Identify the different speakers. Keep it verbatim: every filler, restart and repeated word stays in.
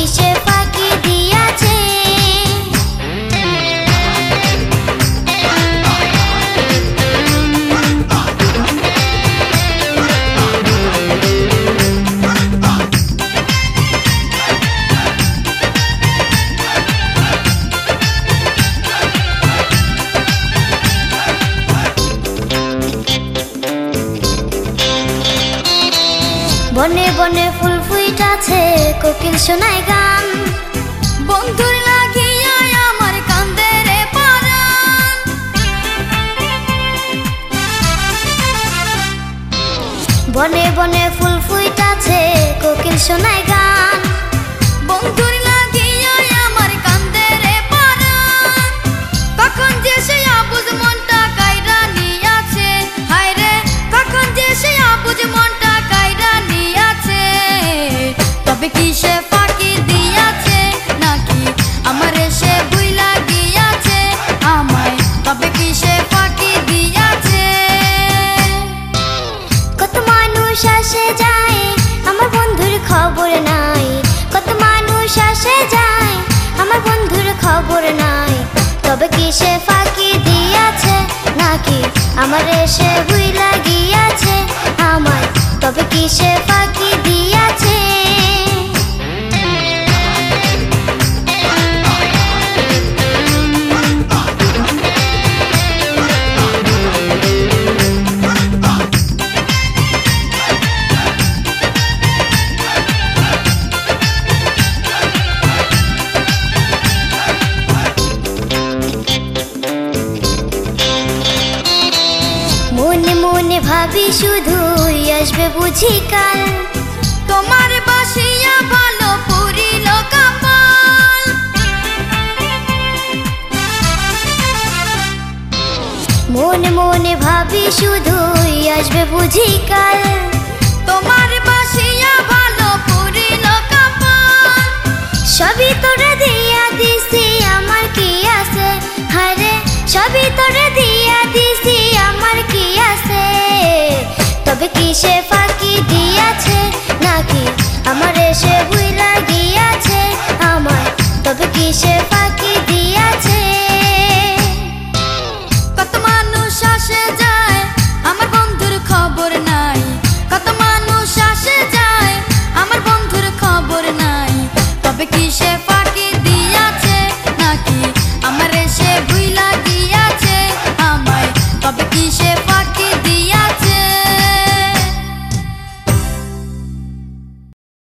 Speaker 1: সে ফাঁকি দিয়াছে। বনে বনে ফুল ফুইটাছে কোকিল শোনায় গান, বন্ধুর লাগিয়া আমার কান্দে রে পরাণ। বনে বনে ফুল ফুইটাছে কোকিল শোনায় গান, বন্ধুর লাগিয়া আমার কান্দে রে পরাণ। তখন যে সে আবুজ মনটা কাইরা নিয়াছে, হায় রে তখন যে সে আবুজ মনটা কাইরা নিয়াছে। তবে কি সে ফাঁকি দিয়াছে নাকি আমারে সে ভুইলা গিয়াছে আমায়, তবে কি সে ফাঁকি দিয়াছে। কত মানুষ আসে যায় আমার বন্ধুর খবর নাই, কত মানুষ আসে যায় আমার বন্ধুর খবর নাই। তবে কি সে ফাঁকি দিয়াছে নাকি আমারে সে ভুইলা গিয়াছে আমায়, তবে কি সে ফাঁকি দিয়াছে। মনে মনে ভাবি শুধুই আসবে বুঝি কাল, তোমার বাসিয়া ভালো পুরিল কপাল। মনে মনে ভাবি শুধুই আসবে বুঝি কাল, তোমার বাসিয়া ভালো পুরিল কপাল। সবই তোরে দিয়া দিছি আমার কি আছে, হারে সবই তোরে দিয়া দিছি আমার কি আছে। তবে কি সে ফাঁকি দিয়াছে নাকি আমারে সে ভুইলা গিয়াছে আমায়, তবে কি সে